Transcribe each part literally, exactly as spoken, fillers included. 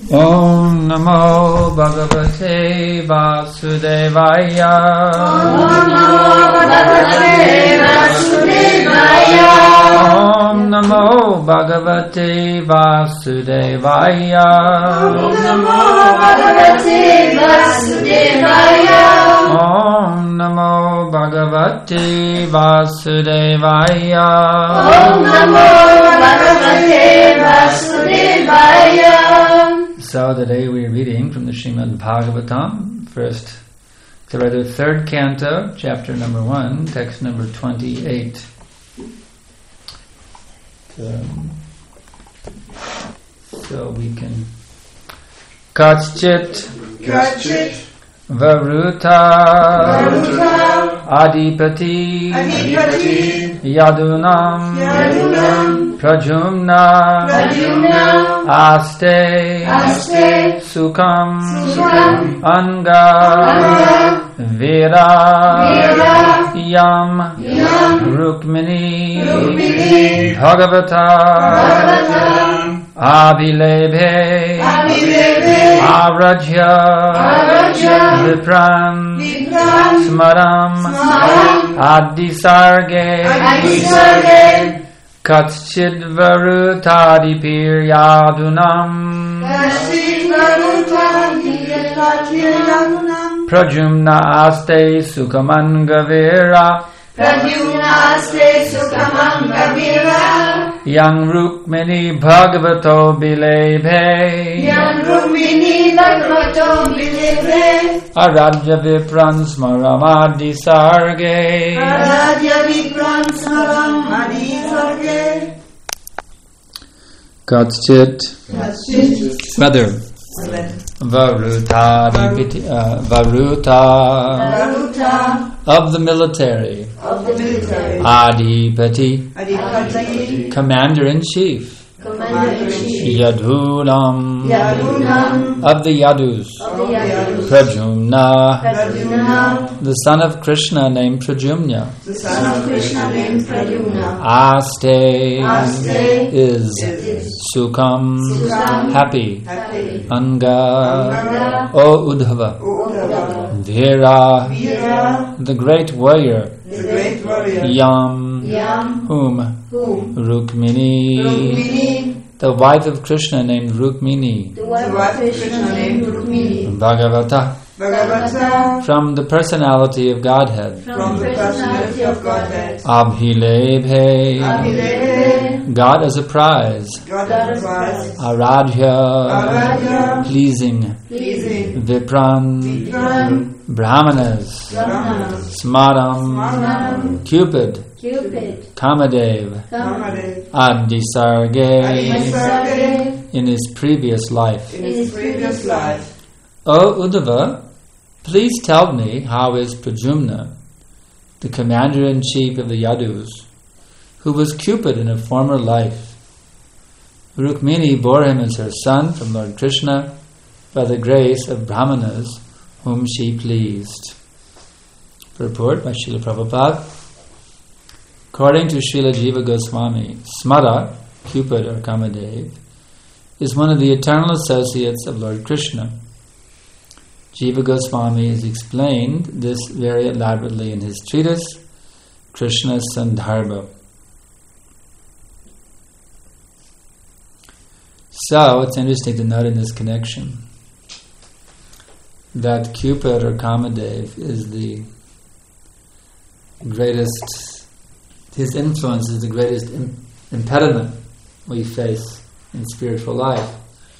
Om Namo Bhagavate Vasudevaya. Om Namo Bhagavate Vasudevaya. Om Namo Bhagavate Vasudevaya. Om Namo Bhagavate Vasudevaya. Om Namo Bhagavate Vasudevaya. Om Namo Bhagavate Vasudevaya. So today we are reading from the Srimad Bhagavatam, first, so rather third canto, chapter number one, text number twenty-eight. Um, so we can Katschit Katschit Varuta Varuta Adipati Adipati Yadunam Yadunam Prajumna Prajumna Aste Aste Sukam Sukam Anga Anga Vera Vera Yam Yam Rukmini Rukmini Bhagavata Bhagavata Abhilebhe Abhilebhe Arajya Arajya Vipran Vipran Smaram Smaram Adisarge Adisarge Katschid Varutadipir Yadunam Katschit Varuta Yadunam Prajumna Aste Sukamanga Vera Pradyumna Aste Sukamanga Vera Yang Rukmini Bhagavato Bilebhe Yang Rukmini Bhagavato Bilebhe Aradya Vipran Smaram Adisarge Aradya Vipran Smaram Adisarge Katschit Katschit Brother Varuta uh, Varuta Varuta of the military of the military Adipati Adipati Commander-in-Chief Commander-in-Chief Yadunam Yadunam of the Yadus of the Yadus Prajumna Pradyumna the son of Krishna named Prajumna the son of Krishna named Pradyumna Aste Aste is is Sukam Sukam happy happy Anga Anga O Udhava Uddhava Vira Veera the great warrior the great warrior Yam Yam whom whom Rukmini Rukmini the wife of Krishna named Rukmini the wife of Krishna named Rukmini Bhagavata Bhagavata from the personality of Godhead from the personality of Godhead Abhilebhe Abhilebhe God as a prize God as a prize Aradhya Aradhya pleasing pleasing Vipran Vipran Brahmanas Brahmanas Smaram Smaram Cupid Cupid, Kamadev Kamadev Adisarge Adisarge in his previous life. in his previous life. O Uddhava, please tell me how is Prajumna, the commander-in-chief of the Yadus, who was Cupid in a former life. Rukmini bore him as her son from Lord Krishna by the grace of Brahmanas whom she pleased. Purport by Srila Prabhupada. According to Srila Jiva Goswami, Smara, Cupid or Kamadev, is one of the eternal associates of Lord Krishna. Jiva Goswami has explained this very elaborately in his treatise, Krishna Sandarbha. So, it's interesting to note in this connection that Cupid or Kamadev is the greatest, his influence is the greatest im- impediment we face in spiritual life.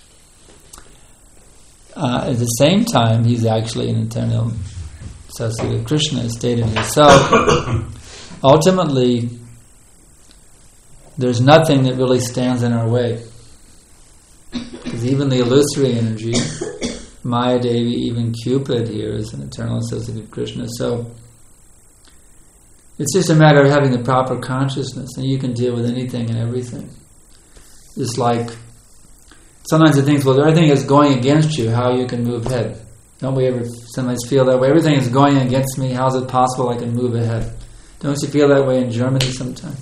Uh, at the same time, he's actually an eternal associate of Krishna, as stated here. So, ultimately, there's nothing that really stands in our way. Because even the illusory energy, Maya Devi, even Cupid here is an eternal associate of Krishna. So, it's just a matter of having the proper consciousness, and you can deal with anything and everything. It's like, sometimes it thinks, well, everything is going against you, how you can move ahead. Don't we ever sometimes feel that way? Everything is going against me, how is it possible I can move ahead? Don't you feel that way in Germany sometimes?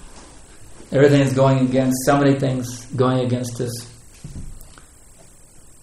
Everything is going against, so many things going against us.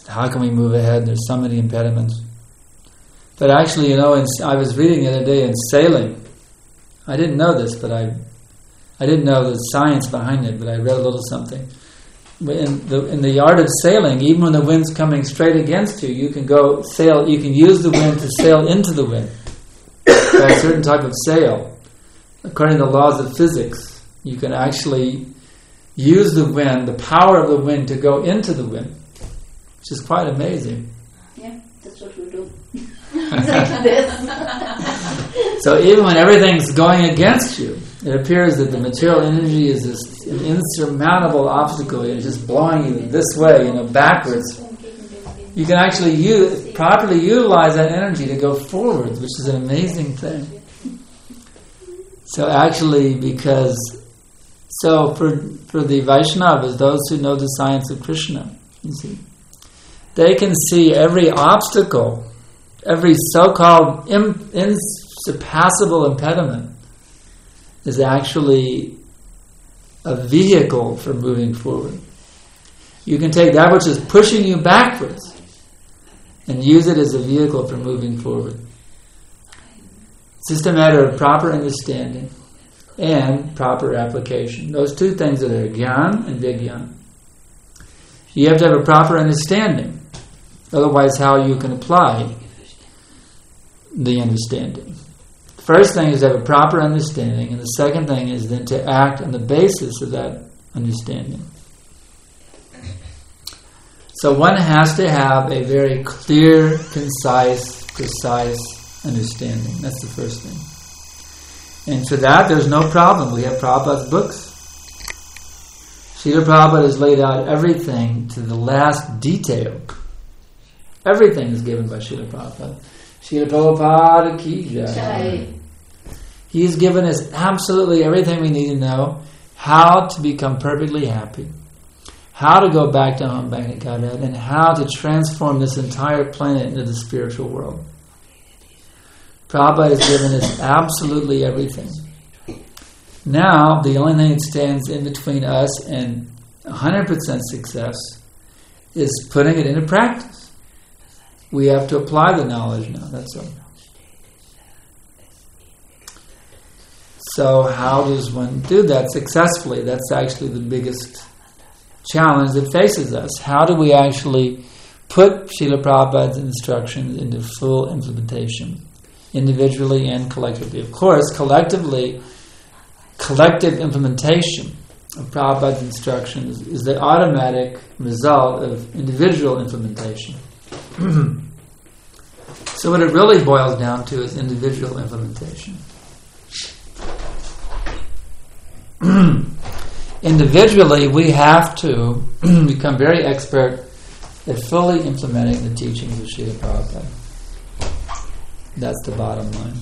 how can we move ahead? There's so many impediments. But actually, you know, in, I was reading the other day in sailing. I didn't know this, but I I didn't know the science behind it, but I read a little something. In the in the art of sailing, even when the wind's coming straight against you, you can go sail. You can use the wind to sail into the wind by a certain type of sail. According to the laws of physics, you can actually use the wind, the power of the wind, to go into the wind, which is quite amazing. Yeah, that's what we do. So even when everything's going against you, it appears that the material energy is this an insurmountable obstacle. It's just blowing you this way, you know, backwards. You can actually use, properly utilize that energy to go forward, which is an amazing thing. So actually, because so for for the Vaishnavas, those who know the science of Krishna, you see, they can see every obstacle, every so-called im- insurpassable impediment is actually a vehicle for moving forward. You can take that which is pushing you backwards and use it as a vehicle for moving forward. It's just a matter of proper understanding and proper application. Those two things are there, Gyan and Vigyan. You have to have a proper understanding. Otherwise, how you can apply the understanding. First thing is to have a proper understanding, and the second thing is then to act on the basis of that understanding. So one has to have a very clear, concise, precise understanding. That's the first thing. And for that, there's no problem. We have Prabhupada's books. Srila Prabhupada has laid out everything to the last detail. Everything is given by Srila Prabhupada. Srila Prabhupada ki jai. He has given us absolutely everything we need to know. How to become perfectly happy. How to go back to home, back to Godhead. And how to transform this entire planet into the spiritual world. Prabhupada has given us absolutely everything. Now, the only thing that stands in between us and one hundred percent success is putting it into practice. We have to apply the knowledge now, that's all. So how does one do that successfully? That's actually the biggest challenge that faces us. How do we actually put Srila Prabhupada's instructions into full implementation, individually and collectively? Of course, collectively, collective implementation of Prabhupada's instructions is the automatic result of individual implementation. So what it really boils down to is individual implementation. Individually, we have to become very expert at fully implementing the teachings of Srila Prabhupada. That's the bottom line.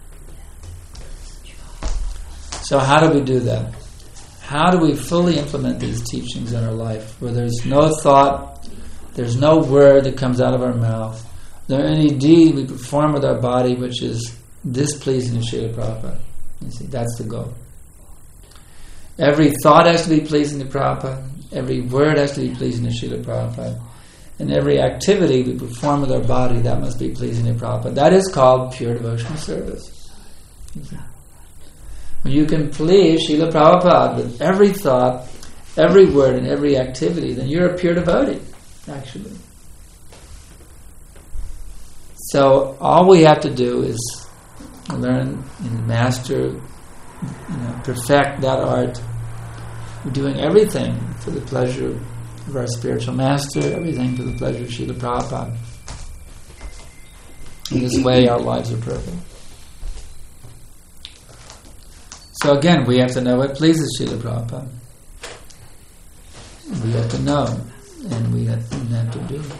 So how do we do that? How do we fully implement these teachings in our life where there's no thought, there's no word that comes out of our mouth, there any deed we perform with our body which is displeasing to Srila Prabhupada? You see, that's the goal. Every thought has to be pleasing to Prabhupada, every word has to be pleasing to Srila Prabhupada, and every activity we perform with our body, that must be pleasing to Prabhupada. That is called pure devotional service. When you can please Srila Prabhupada with every thought, every word, and every activity, then you're a pure devotee, actually. So all we have to do is learn and master, you know, perfect that art. We're doing everything for the pleasure of our spiritual master, everything for the pleasure of Srila Prabhupada. In this way, our lives are perfect. So again, we have to know what pleases Srila Prabhupada. We have to know, and we have, we have to do.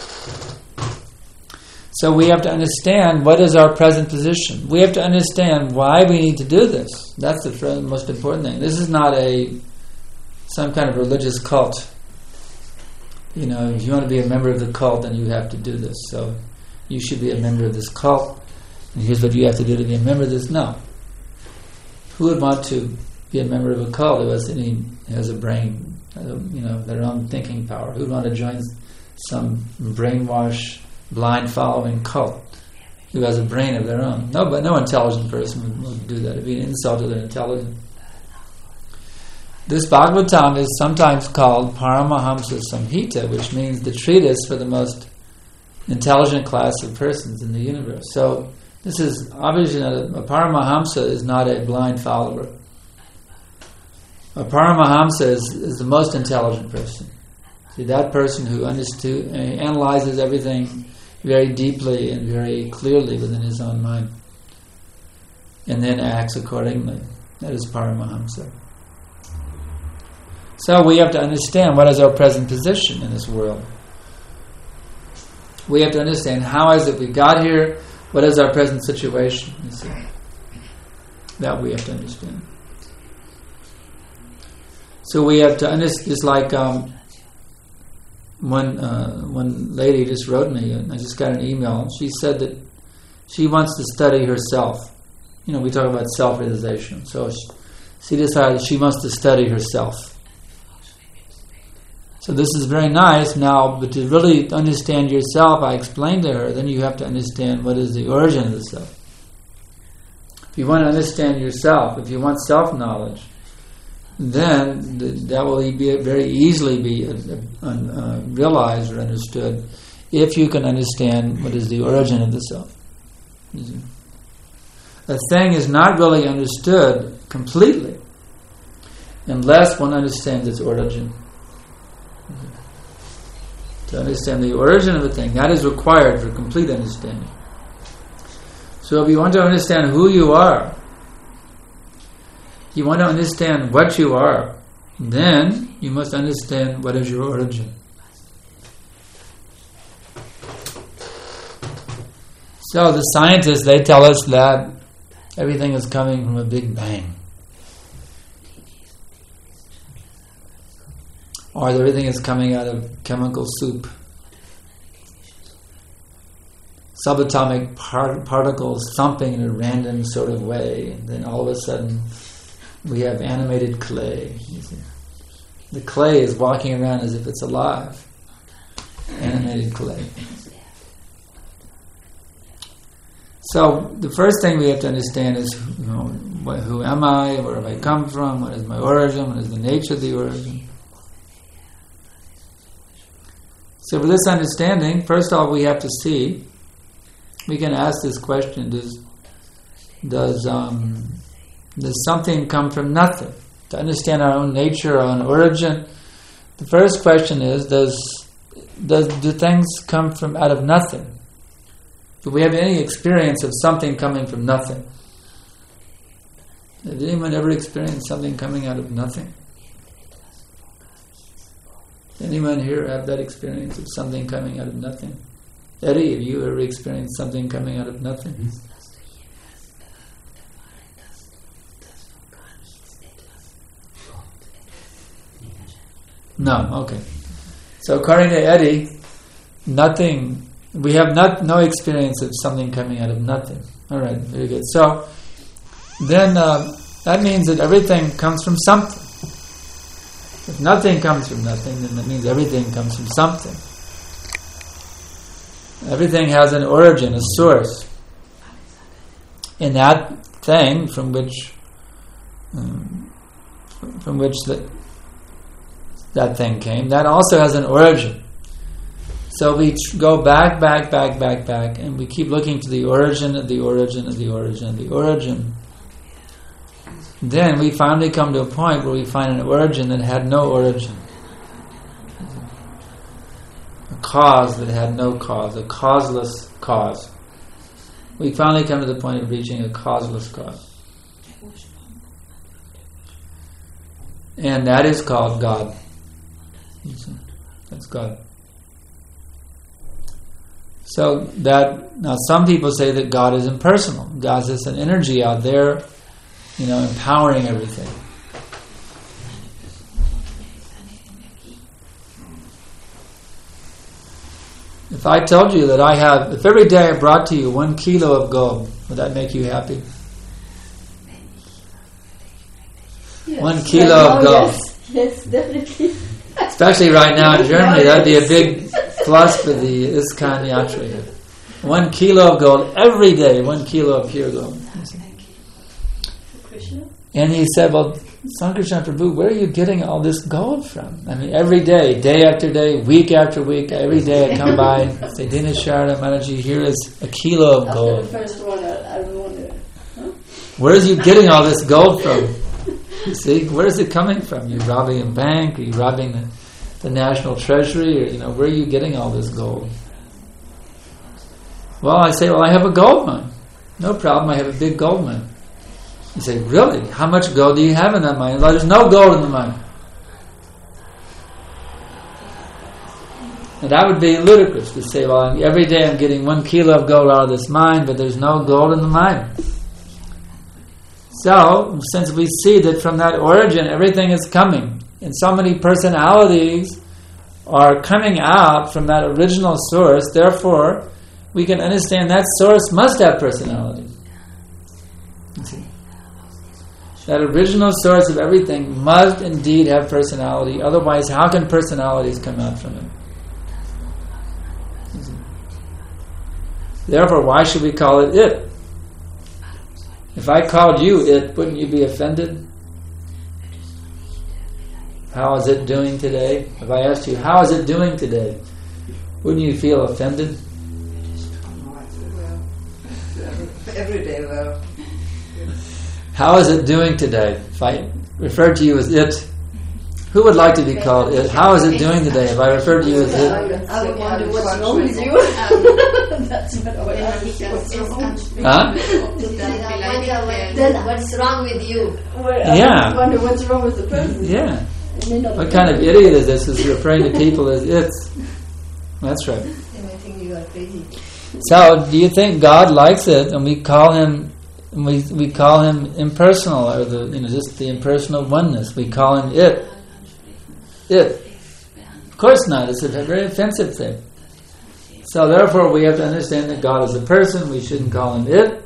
So we have to understand what is our present position. We have to understand why we need to do this. That's the most important thing. This is not a some kind of religious cult. You know, if you want to be a member of the cult, then you have to do this. So you should be a member of this cult, and here's what you have to do to be a member of this. No. Who would want to be a member of a cult who has any has a brain, you know, their own thinking power? Who would want to join some brainwash, blind following cult who has a brain of their own. No, but no intelligent person would, would do that. It'd be an insult to their intelligence. This Bhagavatam is sometimes called Paramahamsa Samhita, which means the treatise for the most intelligent class of persons in the universe. So this is obviously not a, a Paramahamsa is not a blind follower. A Paramahamsa is, is the most intelligent person. See, that person who understood, uh, analyzes everything very deeply and very clearly within his own mind, and then acts accordingly. That is Paramahamsa. So we have to understand what is our present position in this world. We have to understand how is it we got here, what is our present situation, you see. That we have to understand. So we have to understand, it's like um, one, uh, one lady just wrote me, and I just got an email, she said that she wants to study herself. You know, we talk about self-realization. So she, she decided she wants to study herself. So this is very nice now, but to really understand yourself, I explained to her, then you have to understand what is the origin of the self. If you want to understand yourself, if you want self-knowledge, then th- that will be very easily be uh, uh, realized or understood if you can understand what is the origin of the self. A thing is not really understood completely unless one understands its origin. To understand the origin of a thing, that is required for complete understanding. So if you want to understand who you are, you want to understand what you are, then you must understand what is your origin. So the scientists, they tell us that everything is coming from a big bang. Or everything is coming out of chemical soup. Subatomic par- particles thumping in a random sort of way, and then all of a sudden we have animated clay. You see. The clay is walking around as if it's alive. Animated clay. So the first thing we have to understand is, you know, what, who am I? Where have I come from? What is my origin? What is the nature of the origin? So for this understanding, first of all, we have to see, we can ask this question, does does um, does something come from nothing? To understand our own nature, our own origin, the first question is, does does do things come from out of nothing? Do we have any experience of something coming from nothing? Has anyone ever experienced something coming out of nothing? Anyone here have that experience of something coming out of nothing? Eddie, have you ever experienced something coming out of nothing? No, okay. So according to Eddie, nothing, we have not no experience of something coming out of nothing. All right, very good. So then uh, that means that everything comes from something. If nothing comes from nothing, then that means everything comes from something. Everything has an origin, a source. And that thing from which um, from which the, that thing came, that also has an origin. So we tr- go back, back, back, back, back, and we keep looking to the origin of the origin of the origin of the origin. Then we finally come to a point where we find an origin that had no origin. A cause that had no cause, a causeless cause. We finally come to the point of reaching a causeless cause. And that is called God. That's God. So that, now some people say that God is impersonal. God is just an energy out there, you know, empowering everything. If I told you that I have, if every day I brought to you one kilo of gold, would that make you happy? Yes. One kilo oh, of gold. Yes, yes, definitely. Especially right now in Germany, that'd be a big plus for the ISKCON Yatra here. One kilo of gold every day, one kilo of pure gold. And he said, well, Sankarshan Prabhu, where are you getting all this gold from? I mean, every day, day after day, week after week, every day I come by and say, Dinasharana Mataji, here is a kilo of gold. After the first one, I, I wonder, huh? Where are you getting all this gold from? You see, where is it coming from? You're robbing a bank, are you robbing the, the national treasury, or, you know, where are you getting all this gold? Well, I say, well, I have a gold mine. No problem, I have a big gold mine. You say, really? How much gold do you have in that mine? Well, there's no gold in the mine. And that would be ludicrous to say, well, every day I'm getting one kilo of gold out of this mine, but there's no gold in the mine. So, since we see that from that origin everything is coming, and so many personalities are coming out from that original source, therefore, we can understand that source must have personality. You see? That original source of everything must indeed have personality. Otherwise, how can personalities come out from it? Therefore, why should we call it it? If I called you it, wouldn't you be offended? How is it doing today? If I asked you, how is it doing today? Wouldn't you feel offended? Every day, well. How is it doing today? If I refer to you as it, who would like to be called it? How is it doing today? If I refer to you as it, I would wonder what's wrong with you. That's what I would ask. huh? Then what's wrong with you? Yeah. I wonder what's wrong with the person. Yeah. What kind of idiot is this who's referring to people as it's? That's right. And I think you are crazy. So, do you think God likes it, and we call him, we we call him impersonal, or the you know just the impersonal oneness? We call him it. It. Of course not. It's a very offensive thing. So therefore, we have to understand that God is a person. We shouldn't call him it.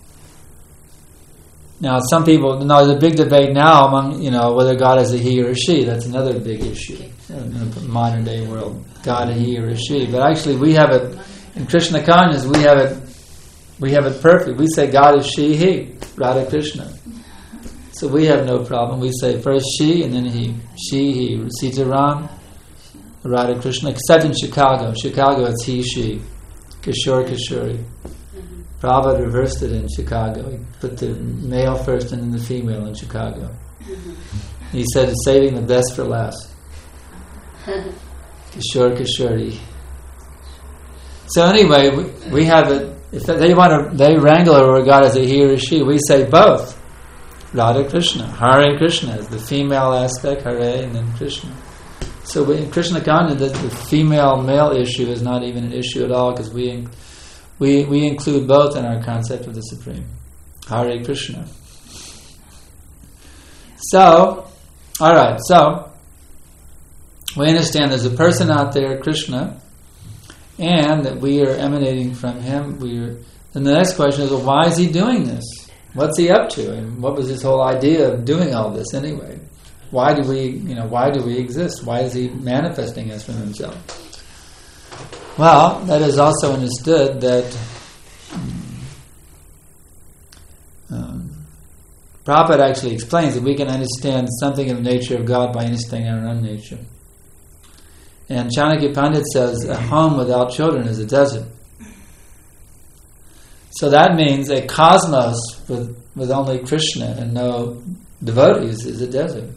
Now, some people, you know, there's a big debate now among, you know, whether God is a he or a she. That's another big issue in the modern day world. God a he or a she. But actually, we have it in Krishna consciousness. We have it. We have it perfect. We say God is she, he, Radha Krishna. So we have no problem. We say first she and then he. She, he. Sitaram, Radha Krishna. Except in Chicago. Chicago, it's he, she. Kishore, Kishori. Mm-hmm. Prabhupada reversed it in Chicago. He put the male first and then the female in Chicago. Mm-hmm. He said saving the best for last. Kishore, Kishori. So anyway, we, we have it. If they want to, they wrangle over God as a he or a she. We say both. Radha Krishna, Hare Krishna is the female aspect, Hare, and then Krishna. So we, in Krishna consciousness, the, the female-male issue is not even an issue at all, because we, we we include both in our concept of the Supreme. Hare Krishna. So, all right. So we understand there's a person out there, Krishna, and that we are emanating from him. We are. Then the next question is, well, why is he doing this? What's he up to? And what was his whole idea of doing all this anyway? Why do we, you know, why do we exist? Why is he manifesting us from himself? Well, that is also understood that um, Prabhupada actually explains that we can understand something of the nature of God by understanding our own nature. And Chanakya Pandit says, a home without children is a desert. So that means a cosmos with, with only Krishna and no devotees is a desert.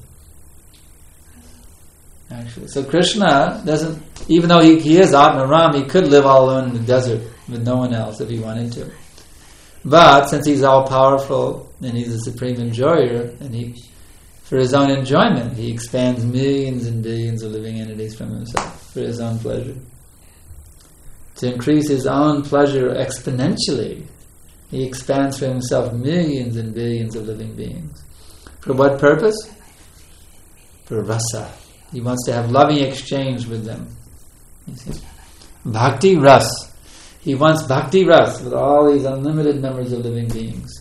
Actually, so Krishna doesn't, even though he, he is Atmaram, he could live all alone in the desert with no one else if he wanted to. But since he's all powerful and he's the supreme enjoyer, and he, for his own enjoyment, he expands millions and billions of living entities from himself for his own pleasure. To increase his own pleasure exponentially, he expands for himself millions and billions of living beings. For what purpose? For rasa. He wants to have loving exchange with them. You see? Bhakti ras. He wants bhakti ras with all these unlimited numbers of living beings.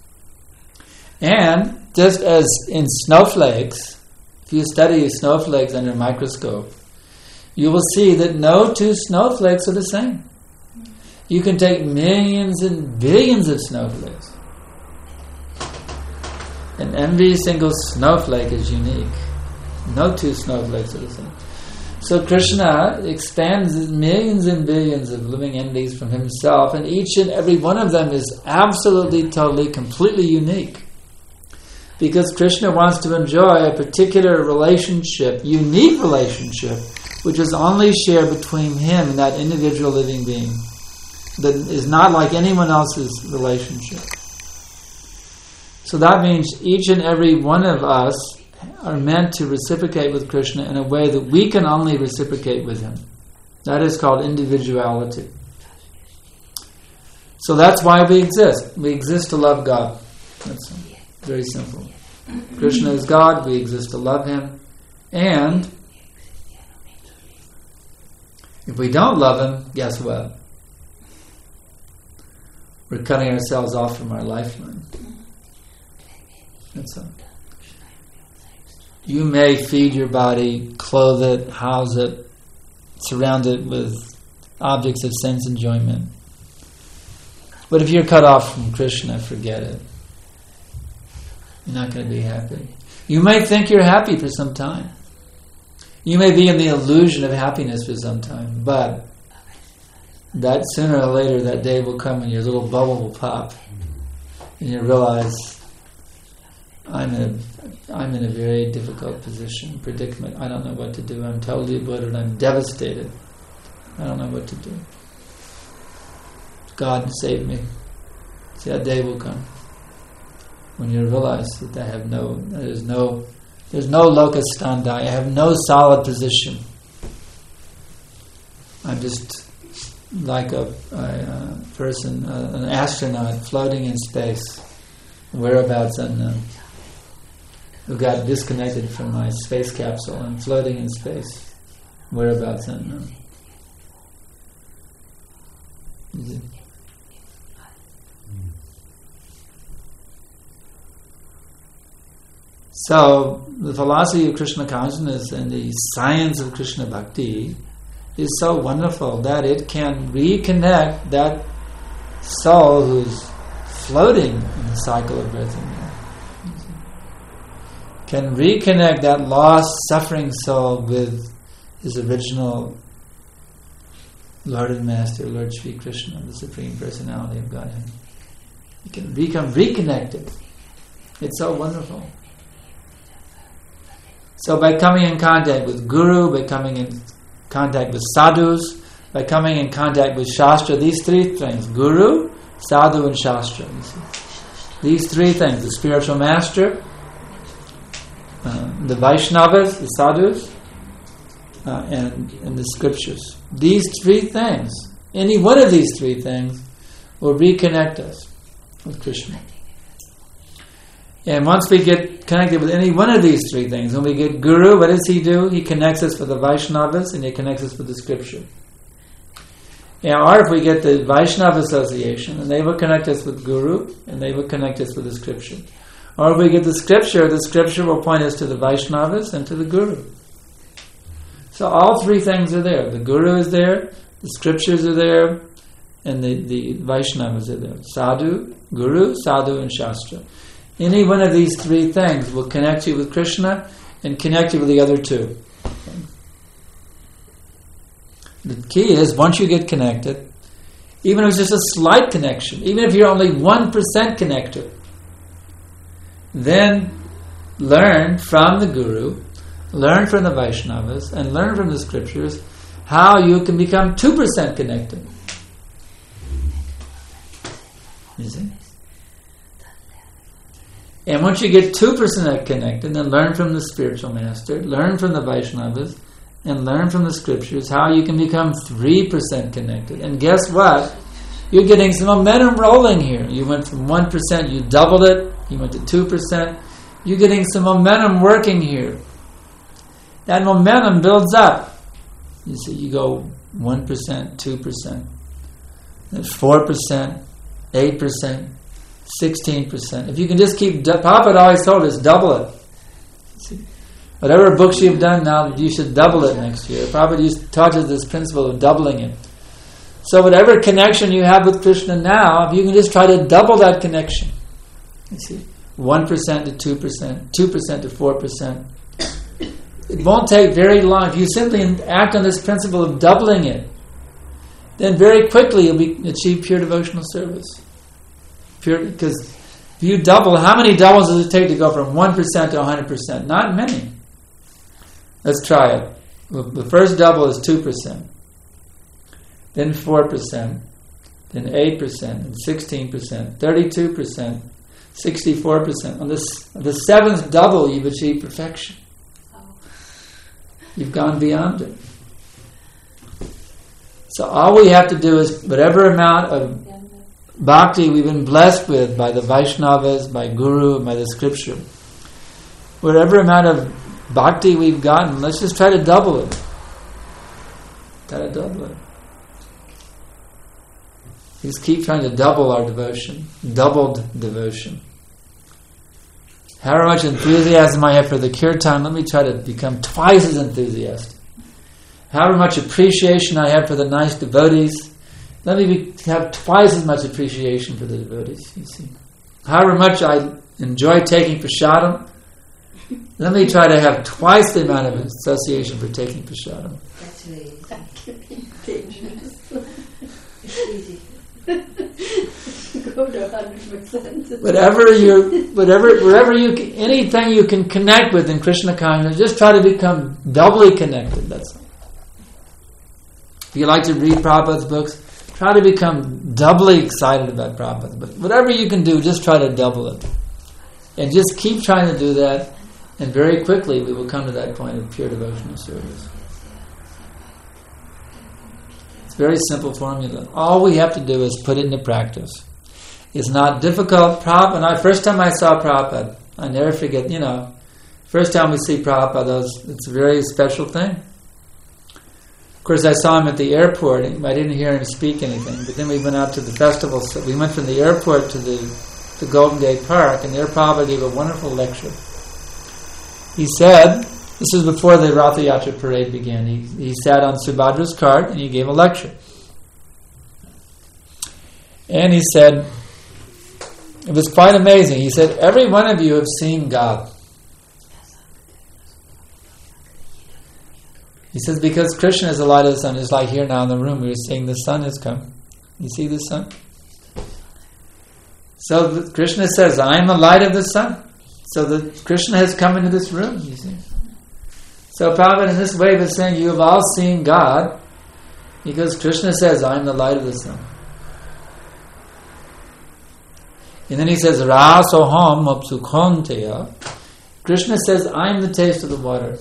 And just as in snowflakes, if you study snowflakes under a microscope, you will see that no two snowflakes are the same. You can take millions and billions of snowflakes, and every single snowflake is unique. No two snowflakes are the same. So Krishna expands millions and billions of living entities from himself, and each and every one of them is absolutely, totally, completely unique. Because Krishna wants to enjoy a particular relationship, unique relationship, which is only shared between him and that individual living being, that is not like anyone else's relationship. So that means each and every one of us are meant to reciprocate with Krishna in a way that we can only reciprocate with him. That is called individuality. So that's why we exist. We exist to love God. That's very simple. Krishna is God, we exist to love him. And if we don't love him, guess what? We're cutting ourselves off from our lifeline. That's all. You may feed your body, clothe it, house it, surround it with objects of sense enjoyment. But if you're cut off from Krishna, forget it. You're not going to be happy. You may think you're happy for some time. You may be in the illusion of happiness for some time, but that sooner or later that day will come and your little bubble will pop, and you realize, I'm in a I'm in a very difficult position, predicament. I don't know what to do. I'm totally bewildered. I'm devastated. I don't know what to do. God save me. See, that day will come when you realize that I have no, there's no, there's no locus standi. I have no solid position. I'm just like a, a, a person, a, an astronaut floating in space, whereabouts unknown, who got disconnected from my space capsule and floating in space, whereabouts unknown. So, the philosophy of Krishna consciousness and the science of Krishna bhakti is so wonderful that it can reconnect that soul who's floating in the cycle of birth and death. Can reconnect that lost, suffering soul with his original Lord and Master, Lord Shri Krishna, the Supreme Personality of Godhead. He can become reconnected. It's so wonderful. So by coming in contact with Guru, by coming in contact with sadhus, by coming in contact with Shastra, these three things, Guru, Sadhu and Shastra. You see. These three things, the spiritual master, uh, the Vaishnavas, the sadhus, uh, and, and the scriptures. These three things, any one of these three things will reconnect us with Krishna. And once we get connected with any one of these three things, when we get Guru, what does he do? He connects us with the Vaishnavas and he connects us with the scripture. Yeah, or if we get the Vaishnava association, and they will connect us with Guru, and they will connect us with the scripture. Or if we get the scripture, the scripture will point us to the Vaishnavas and to the Guru. So all three things are there. The Guru is there, the scriptures are there, and the, the Vaishnavas are there. Sadhu, Guru, Sadhu, and Shastra. Any one of these three things will connect you with Krishna and connect you with the other two. The key is, once you get connected, even if it's just a slight connection, even if you're only one percent connected, then learn from the Guru, learn from the Vaishnavas, and learn from the scriptures how you can become two percent connected. You see? And once you get two percent connected, then learn from the spiritual master, learn from the Vaishnavas, and learn from the scriptures how you can become three percent connected. And guess what? You're getting some momentum rolling here. You went from one percent, you doubled it, you went to two percent. You're getting some momentum working here. That momentum builds up. You see, you go one percent, two percent, then four percent, eight percent, sixteen percent. If you can just keep, Papa always told us, double it. See? Whatever books you've done now, you should double it next year. Prabhupada taught us this principle of doubling it. So whatever connection you have with Krishna now, if you can just try to double that connection. You see, one percent to two percent, two percent to four percent. It won't take very long. If you simply act on this principle of doubling it, then very quickly you'll be, achieve pure devotional service. Pure, because if you double, how many doubles does it take to go from one percent to one hundred percent? Not many. Let's try it. The first double is two percent. Then four percent. Then eight percent. Then sixteen percent. thirty-two percent. sixty-four percent. On, this, on the seventh double, you've achieved perfection. You've gone beyond it. So all we have to do is, whatever amount of bhakti we've been blessed with by the Vaishnavas, by Guru, by the scripture, whatever amount of bhakti we've gotten, let's just try to double it. Try to double it. Just keep trying to double our devotion. Doubled devotion. However much enthusiasm I have for the kirtan, let me try to become twice as enthusiastic. However much appreciation I have for the nice devotees, let me be, have twice as much appreciation for the devotees, you see. However much I enjoy taking prasadam, let me try to have twice the amount of association for taking prasadam. That's very easy. Thank you. Dangerous. It's easy. Go to one hundred percent. Whatever you, whatever, wherever you, can, anything you can connect with in Krishna consciousness, just try to become doubly connected. That's all. If you like to read Prabhupada's books, try to become doubly excited about Prabhupada. But whatever you can do, just try to double it, and just keep trying to do that. And very quickly, we will come to that point of pure devotional service. It's a very simple formula. All we have to do is put it into practice. It's not difficult. Prabhupada, and I, first time I saw Prabhupada, I never forget, you know, first time we see Prabhupada, it's a very special thing. Of course, I saw him at the airport. I didn't hear him speak anything. But then we went out to the festival. So we went from the airport to the, the Golden Gate Park, and there Prabhupada gave a wonderful lecture. He said, this was before the Ratha Yatra parade began, he, he sat on Subhadra's cart and he gave a lecture. And he said, it was quite amazing. He said, every one of you have seen God. He says, because Krishna is the light of the sun. It's like here now in the room, we were seeing the sun has come. You see the sun? So the, Krishna says, I am the light of the sun. So the Krishna has come into this room, you see. So Prabhupada in this way was saying, you have all seen God, because Krishna says, I am the light of the sun. And then he says, Rasoham apsukhonteya. Krishna says, I am the taste of the water.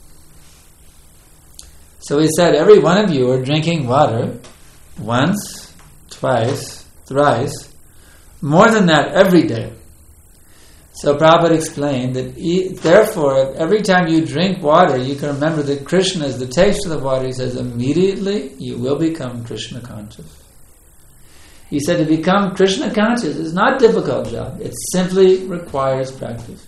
So he said, every one of you are drinking water once, twice, thrice, more than that every day. So Prabhupada explained that e- therefore, every time you drink water, you can remember that Krishna is the taste of the water. He says, immediately you will become Krishna conscious. He said to become Krishna conscious is not a difficult job. It simply requires practice.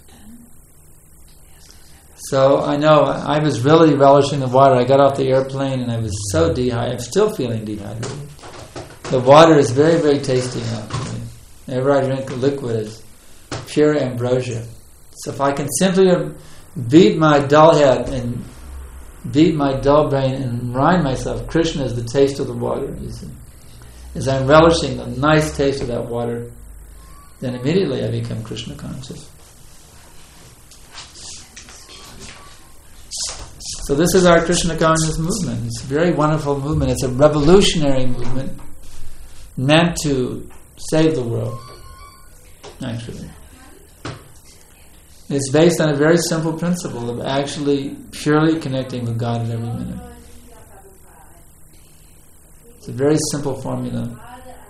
So I know I was really relishing the water. I got off the airplane and I was so dehydrated. I'm still feeling dehydrated. The water is very, very tasty now for me. Whenever I drink liquid, it's pure ambrosia. So if I can simply beat my dull head and beat my dull brain and remind myself Krishna is the taste of the water, you see. As I'm relishing the nice taste of that water, then immediately I become Krishna conscious. So this is our Krishna consciousness movement. It's a very wonderful movement. It's a revolutionary movement meant to save the world, actually. It's based on a very simple principle of actually purely connecting with God at every minute. It's a very simple formula.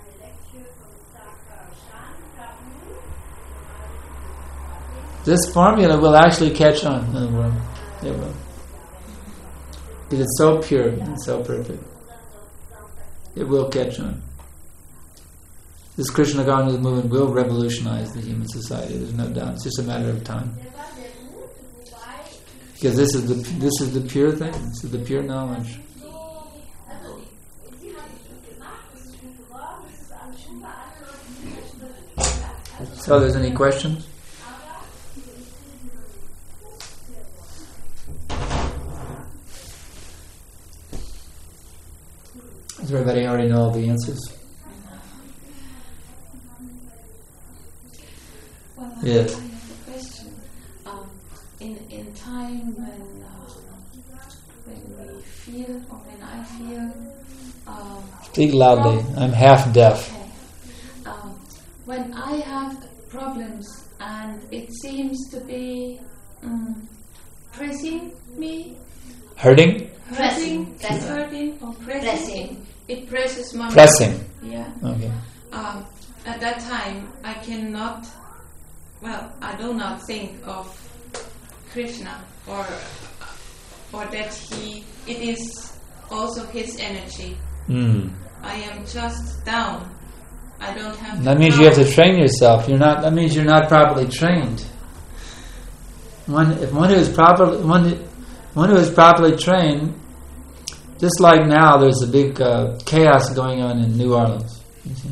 This formula will actually catch on in the world. It will. Because it's so pure and so perfect. It will catch on. This Krishna consciousness movement will revolutionize the human society. There's no doubt. It's just a matter of time. Because this is the this is the pure thing. This is the pure knowledge. So, there's any questions? Does everybody already know all the answers? Well, Yes. I have a question. Um, in in time when uh, when we feel or when I feel. Um, Speak loudly. I'm half deaf. Okay. Um, when I have problems and it seems to be um, pressing me, Hurting? hurting, Pressing. hurting or pressing, Pressing. it presses my Pressing. Yeah. Okay. Um, at that time, I cannot. Well, I do not think of Krishna or or that he. It is also his energy. Mm. I am just down. I don't have. That the means you have to power. train yourself. You're not. That means you're not properly trained. One, if one who is properly, one, who- one who is properly trained, just like now, there's a big uh, chaos going on in New Orleans. You see?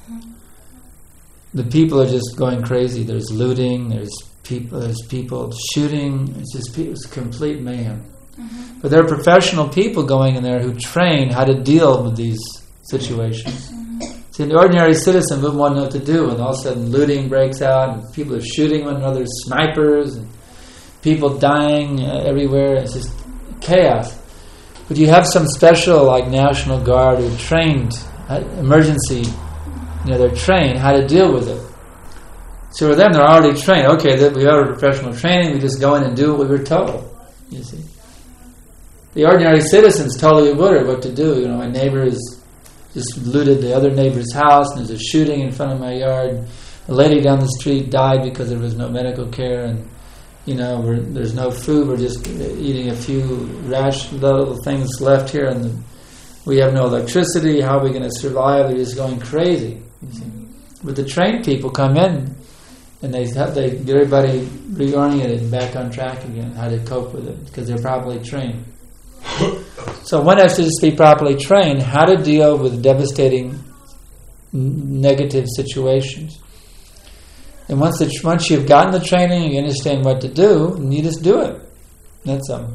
The people are just going crazy. There's looting. There's people. There's people shooting. It's just pe- it's complete mayhem. Mm-hmm. But there are professional people going in there who train how to deal with these situations. See, the ordinary citizen wouldn't want to know what to do, and all of a sudden looting breaks out, and people are shooting one another, snipers, and people dying uh, everywhere. It's just chaos. But you have some special, like National Guard, who are trained, uh, emergency, you know, they're trained how to deal with it. So for them, they're already trained. Okay, that we have a professional training, we just go in and do what we were told, you see. The ordinary citizen's totally aware what to do. You know, my neighbor is just looted the other neighbor's house, and there's a shooting in front of my yard. A lady down the street died because there was no medical care, and you know, we're, there's no food. We're just eating a few rash little things left here, and the, we have no electricity. How are we going to survive? They're just going crazy. You see. But the trained people come in, and they they get everybody reoriented and back on track again, how to cope with it, because they're properly trained. So one has to just be properly trained how to deal with devastating n- negative situations. And once the, once you've gotten the training, you understand what to do, and you just do it. That's all.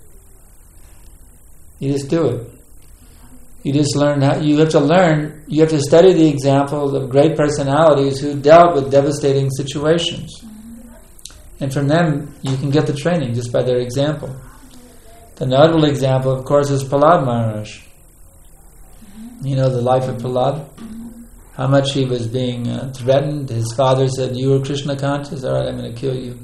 You just do it. You just learn how. You have to learn. You have to study the examples of great personalities who dealt with devastating situations, and from them you can get the training just by their example. The notable example, of course, is Prahlad Maharaj. You know the life of Prahlad? How much he was being uh, threatened. His father said, "You were Krishna conscious? All right, I'm going to kill you.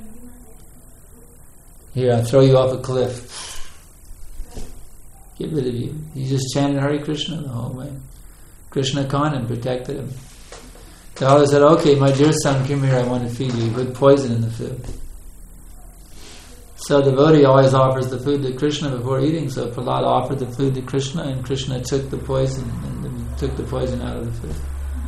Here, I'll throw you off a cliff. Get rid of you." He just chanted Hare Krishna the whole way. Krishna caught him, protected him. The father said, "Okay, my dear son, come here, I want to feed you." He put poison in the food. So the devotee always offers the food to Krishna before eating. So Prahlad offered the food to Krishna, and Krishna took the poison and then took the poison out of the food.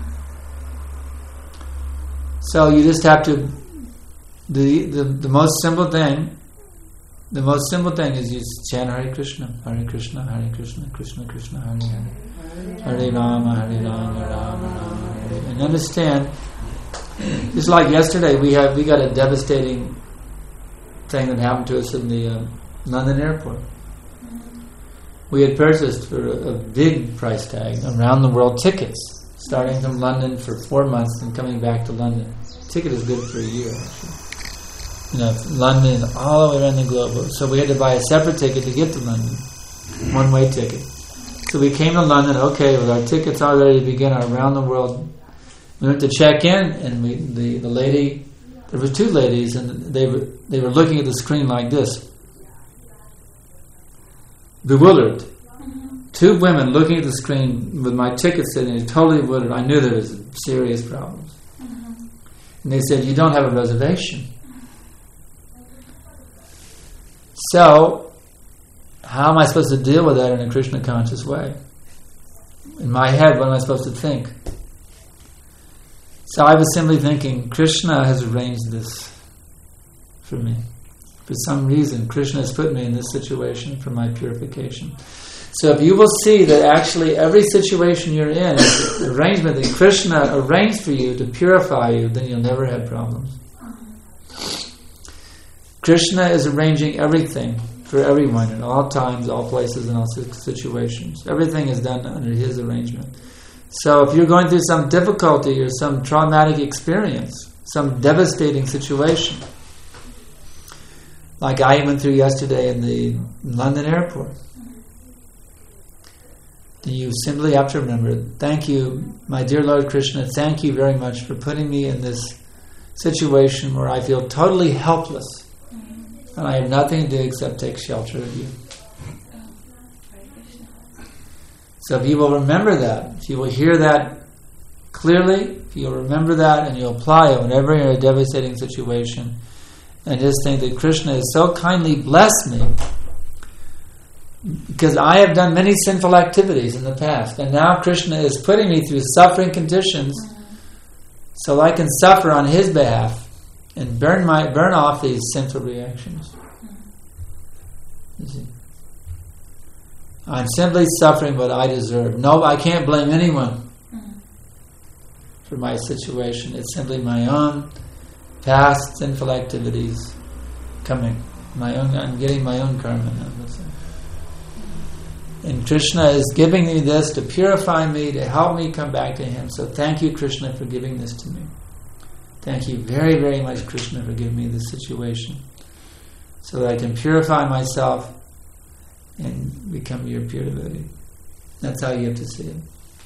So you just have to. The, the the most simple thing, the most simple thing is you chant Hare Krishna, Hare Krishna, Hare Krishna, Krishna Krishna, Hare Hare, Hare Rama, Hare Rama, Rama Rama, Hare. And understand, just like yesterday, we have we got a devastating thing that happened to us in the uh, London airport. We had purchased for a, a big price tag around the world tickets, starting from London for four months and coming back to London. Ticket is good for a year, actually. You know, London, all the way around the globe. So we had to buy a separate ticket to get to London, one-way ticket. So we came to London. Okay, with our tickets all ready to begin our around the world. We went to check in, and we the the lady. There were two ladies, and they were they were looking at the screen like this, bewildered. Mm-hmm. Two women looking at the screen with my ticket sitting there, totally bewildered. I knew there was serious problems. Mm-hmm. And they said, "You don't have a reservation." So, how am I supposed to deal with that in a Krishna conscious way? In my head, what am I supposed to think? So I was simply thinking, Krishna has arranged this for me. For some reason, Krishna has put me in this situation for my purification. So if you will see that actually every situation you're in is the arrangement that Krishna arranged for you to purify you, then you'll never have problems. Krishna is arranging everything for everyone in all times, all places, and all situations. Everything is done under His arrangement. So if you're going through some difficulty or some traumatic experience, some devastating situation, like I went through yesterday in the London airport, then you simply have to remember, thank you, my dear Lord Krishna, thank you very much for putting me in this situation where I feel totally helpless. And I have nothing to do except take shelter of you. So if you will remember that, if you will hear that clearly, if you'll remember that and you'll apply it whenever you're in a devastating situation, and just think that Krishna has so kindly blessed me, because I have done many sinful activities in the past, and now Krishna is putting me through suffering conditions so I can suffer on His behalf and burn my burn off these sinful reactions. You see? I'm simply suffering what I deserve. No, I can't blame anyone for my situation. It's simply my own past sinful activities coming. My own. I'm getting my own karma now. And Krishna is giving me this to purify me, to help me come back to Him. So thank you, Krishna, for giving this to me. Thank you very, very much, Krishna, for giving me this situation, so that I can purify myself and become your pure devotee. That's how you have to see it.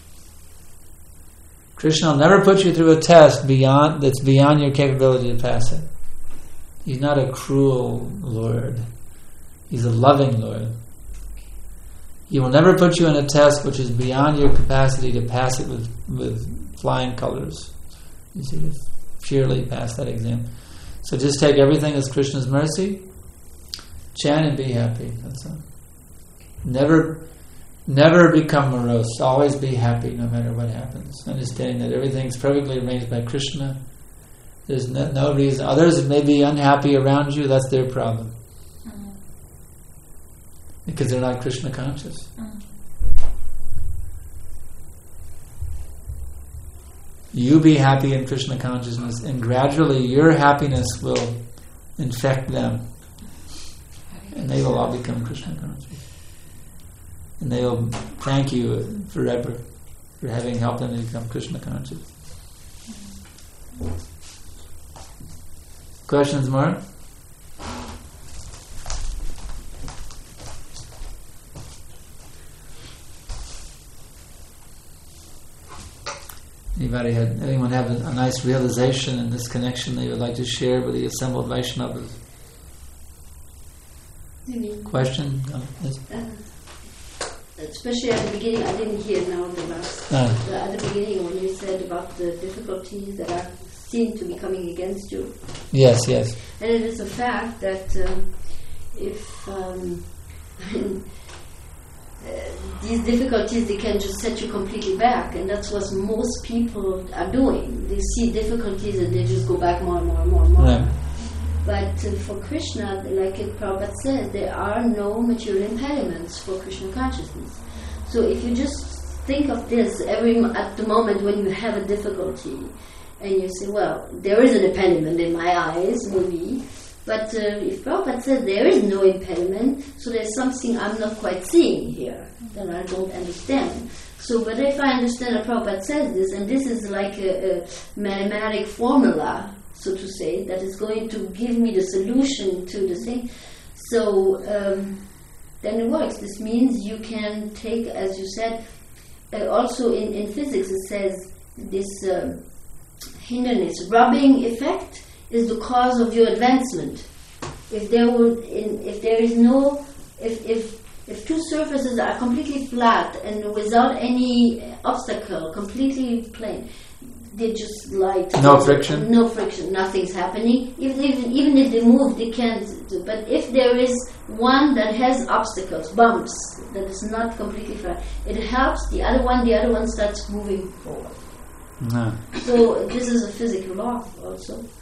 Krishna will never put you through a test beyond that's beyond your capability to pass it. He's not a cruel Lord. He's a loving Lord. He will never put you in a test which is beyond your capacity to pass it with, with flying colors. You see this? Purely pass that exam. So just take everything as Krishna's mercy, chant and be happy. That's all. Never, never become morose. Always be happy no matter what happens. Understanding that everything's perfectly arranged by Krishna. There's no, no reason. Others may be unhappy around you. That's their problem. Mm. Because they're not Krishna conscious. Mm. You be happy in Krishna consciousness, and gradually your happiness will infect them, and they will all become Krishna conscious, and they will thank you forever for having helped them to become Krishna conscious. Questions, Mark? Anybody had anyone have a, a nice realization in this connection they would like to share with the assembled Vaishnavas? Question? No? Yes. Uh, especially at the beginning, I didn't hear now the last. Uh. The, at the beginning, when you said about the difficulties that are seen to be coming against you. Yes, yes. And it is a fact that um, if um, Uh, these difficulties, they can just set you completely back, and that's what most people are doing. They see difficulties and they just go back more and more and more and more. Right. But uh, for Krishna, like it Prabhupada said, there are no material impediments for Krishna consciousness. So if you just think of this every at the moment when you have a difficulty, and you say, well, there is an impediment in my eyes, maybe. But uh, if Prabhupada says there is no impediment, so there's something I'm not quite seeing here that I don't understand. So, but if I understand that Prabhupada says this, and this is like a, a mathematic formula, so to say, that is going to give me the solution to the thing, so um, then it works. This means you can take, as you said, uh, also in, in physics it says this uh, hinderness, rubbing effect is the cause of your advancement. If there would, in, if there is no, if if if two surfaces are completely flat and without any obstacle, completely plain, they just light. No friction. No friction. Nothing's happening. Even even even if they move, they can't. Do, but if there is one that has obstacles, bumps, that is not completely flat, it helps the other one. The other one starts moving forward. No. So this is a physical law also.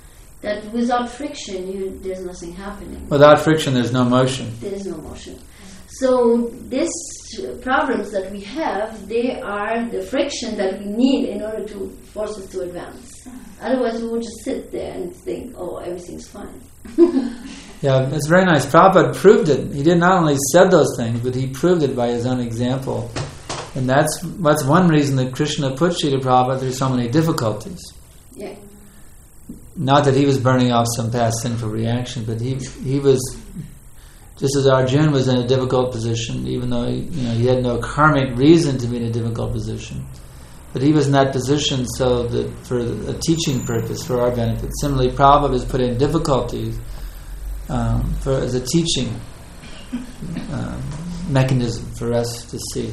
that without friction, you, there's nothing happening. Without friction, there's no motion. There is no motion. So these problems that we have, they are the friction that we need in order to force us to advance. Otherwise, we would just sit there and think, oh, everything's fine. Yeah, it's very nice. Prabhupada proved it. He did not only said those things, but he proved it by his own example. And that's that's one reason that Krishna put Srila Prabhupada through so many difficulties. Yeah. Not that he was burning off some past sinful reaction, but he he was, just as Arjuna was in a difficult position, even though he, you know, he had no karmic reason to be in a difficult position. But he was in that position so that for a teaching purpose, for our benefit. Similarly, Prabhupada was put in difficulties um, for as a teaching um, mechanism for us to see.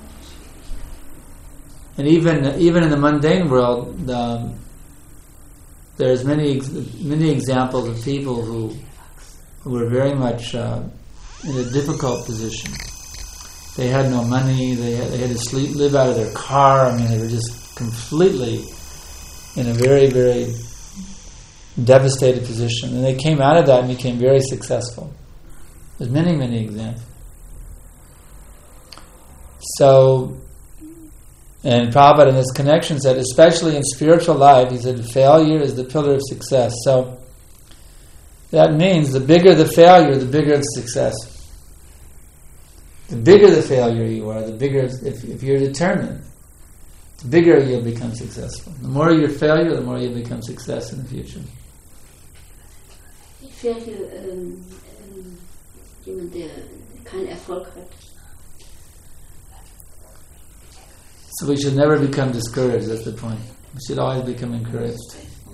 And even even in the mundane world, um, there's many many examples of people who who were very much uh, in a difficult position. They had no money. They had, they had to sleep, live out of their car. I mean, they were just completely in a very, very devastated position. And they came out of that and became very successful. There's many, many examples. So, and Prabhupada in this connection said, especially in spiritual life, he said, failure is the pillar of success. So, that means the bigger the failure, the bigger the success. The bigger the failure you are, the bigger, if, if you're determined, the bigger you'll become successful. The more your failure, the more you'll become success in the future. Failure, um, um, jemand, der keinen Erfolg hat. So we should never become discouraged, that's the point. We should always become encouraged.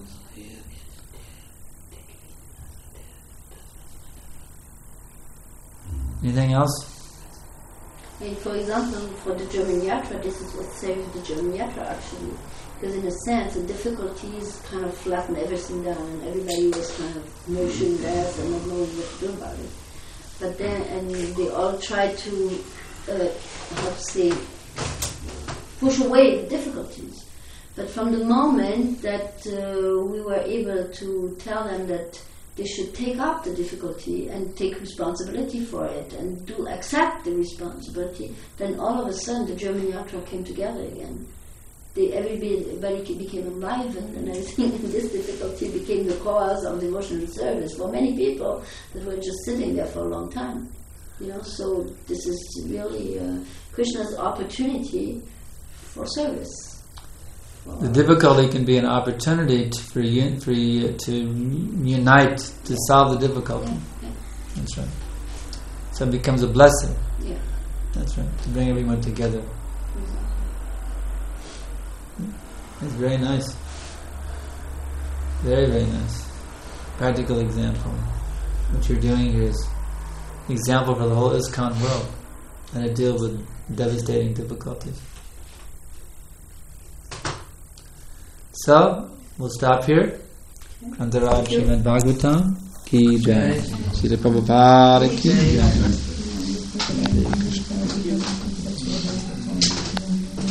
Anything else? And for example, for the German Yatra, this is what saved the German Yatra actually. Because in a sense, the difficulties kind of flattened everything down and everybody was kind of motionless and not knowing what to do about it. But then, and they all tried to, uh, how to say, push away the difficulties. But from the moment that uh, we were able to tell them that they should take up the difficulty and take responsibility for it and do accept the responsibility, then all of a sudden the German Yatra came together again. They, everybody became enlivened and everything, and this difficulty became the cause of devotional service for many people that were just sitting there for a long time. You know, so this is really uh, Krishna's opportunity for service. The difficulty can be an opportunity to, for you for you to unite to solve the difficulty. Yeah, yeah. That's right. So it becomes a blessing. Yeah. That's right. To bring everyone together. It's very nice. Very, very nice. Practical example. What you're doing here is an example for the whole ISKCON world, and it deals with devastating difficulties. So, we'll stop here. Antaraj Srimad Bhagavatam ki jai. Srila Prabhupada ki jai.